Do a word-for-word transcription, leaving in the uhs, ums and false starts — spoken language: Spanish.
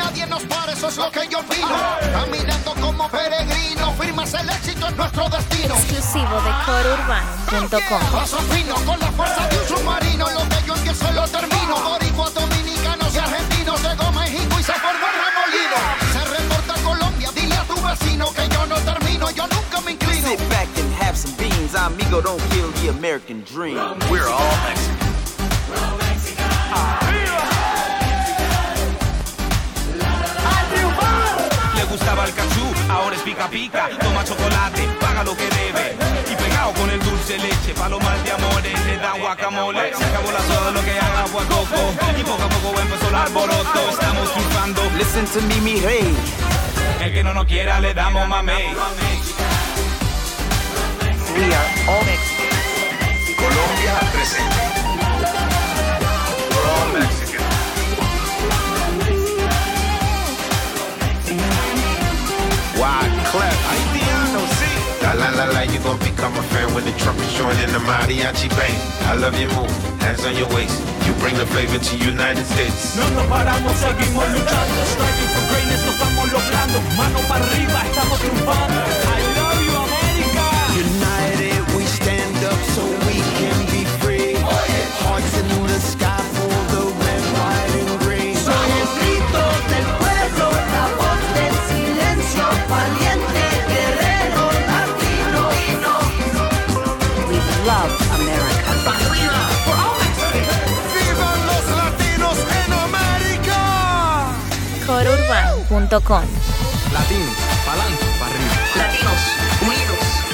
nadie nos para, eso es lo que yo opino. Caminando como peregrino, firmas el éxito en nuestro destino. Exclusivo de coro urbano punto com. Paso fino con la fuerza de un submarino. Lo que yo empiezo lo termino. Boricuas, dominicanos y argentinos. Llegó México y se formó el remolino. Se reporta Colombia, dile a tu vecino que yo no termino, yo nunca me inclino. Sit back and have some beans. Amigo, don't kill the American dream. We're all Mexican. Le gustaba el cachú, ahora es pica pica. Toma chocolate, paga lo que debe. Y pegado con el dulce leche, palomas de amores, le dan guacamole. Se acabó la soda, lo que haga fue coco. Y poco a poco empezó el alboroto. Estamos triunfando. Listen to me, mi rey. El que no nos quiera le damos mamey. We are all Mexican. Colombia presente. We're all Mexican. Why clap? Haitiano, see? La la la la, you gon' become a fan when the trumpets join in the mariachi band. I love your move, hands on your waist. You bring the flavor to United States. No nos paramos, seguimos luchando. Striving for greatness, nos vamos logrando. Mano para arriba, estamos triunfando. I love you, America. United, we stand up so we can be free. Hearts into the sky for the red, white, and green. Soy el grito del pueblo, la voz del silencio, valiente guerrero latino. We love America. ¡Vivan los latinos en América! coro urbano punto com. Latinos, pa'lante, pa' arriba. Latinos, unidos.